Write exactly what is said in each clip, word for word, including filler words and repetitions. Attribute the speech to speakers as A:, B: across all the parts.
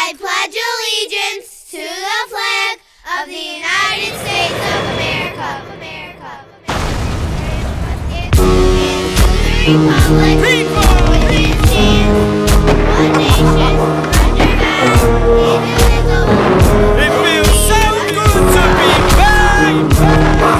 A: I pledge allegiance to the flag of the United States of America, America, and to the republic for which it stands, one nation, under God, indivisible.
B: It feels so good to be back. I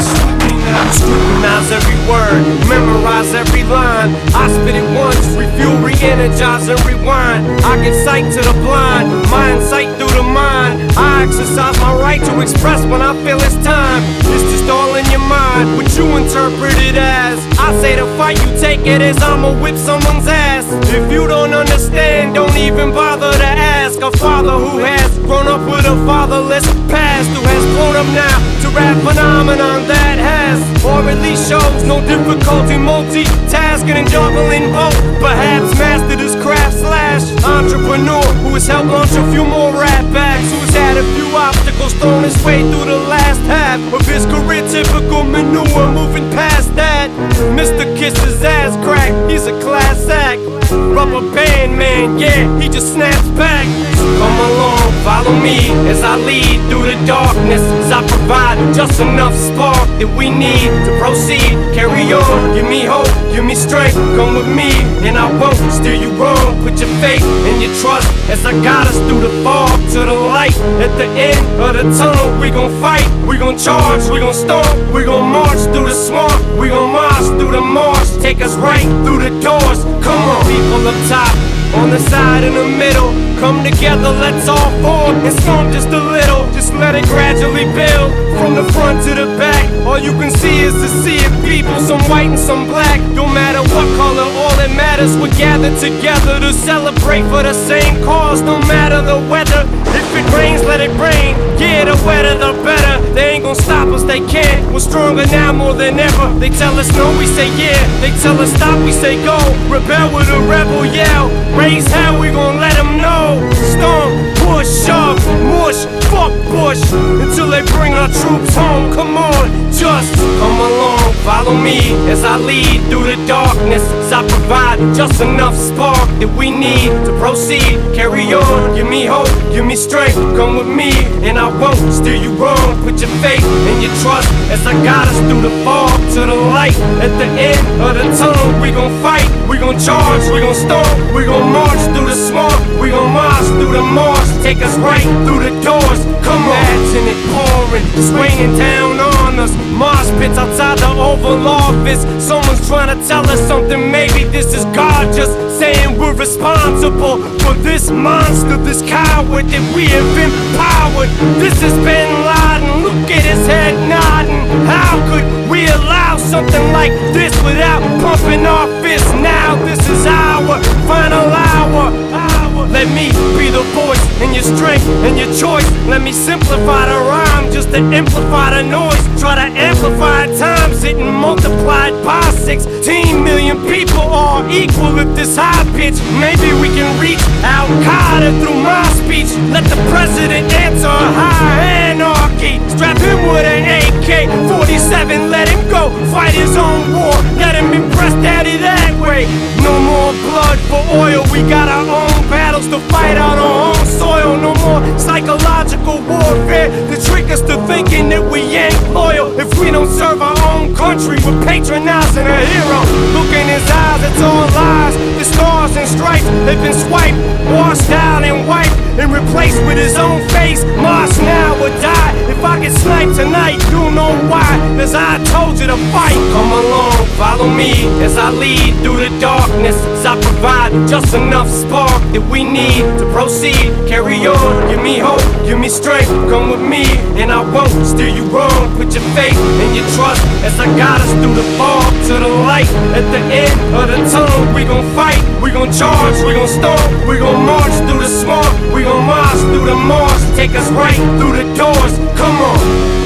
B: scrutinize every word, memorize every line. I spit it once, refuel, re-energize, and rewind. I get sight to the blind, mind sight through the mind. I exercise my right to express when I feel it's time. It's just all in your mind, what you interpret it as. I say the fight, you take it as I'ma whip someone's ass. If you don't understand, don't even bother to ask. A father who has grown up with a fatherless past, who has grown up now to rap phenomenon that has, or at least shows no difficulty multitasking and juggling both. Perhaps mastered his craft slash entrepreneur who has helped launch a few more rap acts, who's had a few obstacles thrown his way through the last half of his career. Typical manure, moving past that. Mister Kisses ass crack, he's a class act. Rubber band man, yeah, he just snaps back. So come along, follow me as I lead through the darkness, as I provide just enough spark that we need to proceed. Carry on, give me hope, give me strength. Come with me and I won't steer you wrong. Put your faith and your trust as I guide us through the fog to the light. At the end of the tunnel, we gon' fight, we gon' charge, we gon' storm, we gon' march through the swamp, we gon' march through the marsh. Take us right through the doors. Come on, people up top, on the side, in the middle, come together, let's all form and storm just a little. Just let it gradually build from the front to the back. All you can see is the sea of people, some white and some black. Don't matter what color, all that matters, we're gathered together to celebrate for the same cause. No matter the weather, if it rains, let it rain. Yeah, the wetter the better. They ain't gon' stop us, they can't. We're stronger now more than ever. They tell us no, we say yeah. They tell us stop, we say go. Rebel with a rebel yell. Raise hell, we gon' let them know. Storm, push, shove, mush, fuck Bush, until they bring our troops home. Come on, just come along, follow me as I lead through the darkness, as I provide just enough spark that we need to proceed. Carry on, give me hope, give me strength. Come with me and I won't steer you wrong. Put your faith and your trust as I guide us through the fog to the light. At the end of the tunnel, we gon' fight, we gon' charge, we gon' storm, we gon' march through the swamp, we gon' march through the marsh. Take us right through the doors. Come on, imagine it pouring, it's raining down on us. Mosh pits outside the Oval Office. Someone's trying to tell us something. Maybe this is God just saying we're responsible for this monster, this coward that we have empowered. This is Bin Laden, look at his head nodding. How could we allow something like this without pumping our fists? Now this is our final hour. Let me be the voice and your strength and your choice. Let me simplify the rhyme just to amplify the noise. Try to amplify times it and multiplied by sixteen million people are equal at this high pitch. Maybe we can reach Al-Qaeda through my speech. Let the president answer high anarchy. Strap him with an A K forty-seven, let him go fight his own war. Let him impress daddy that way. No more blood for oil, we got our own battles to fight on our own soil. No more psychological warfare to trick us to thinking that we ain't loyal. If we don't serve our own country, we're patronizing a hero. Look in his eyes, it's all lies. The stars and stripes, they've been swiped, washed out and wiped, and replaced with his own face. March now or die. If I get sniped tonight, you'll know why, cause I told you to fight. Come along, follow me as I lead through the darkness, as I provide just enough spark that we need to proceed. Carry on, give me hope, give me strength. Come with me and I won't steer you wrong. Put your faith and your trust as I guide us through the fog to the light. At the end of the tunnel, we gon' fight, we gon' charge, we gon' storm, we gon' march through the swamp, we gon' march through the marsh. Take us right through the doors. Come on.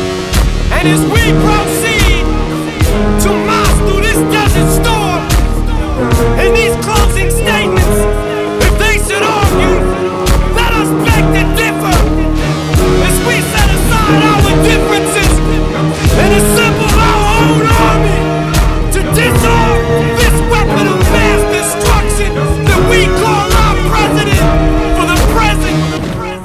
B: And as we proceed to march through this desert storm, in these closing statements, if they should argue, let us beg to differ, as we set aside our differences and assemble our own army to disarm this weapon of mass destruction that we call our president for the present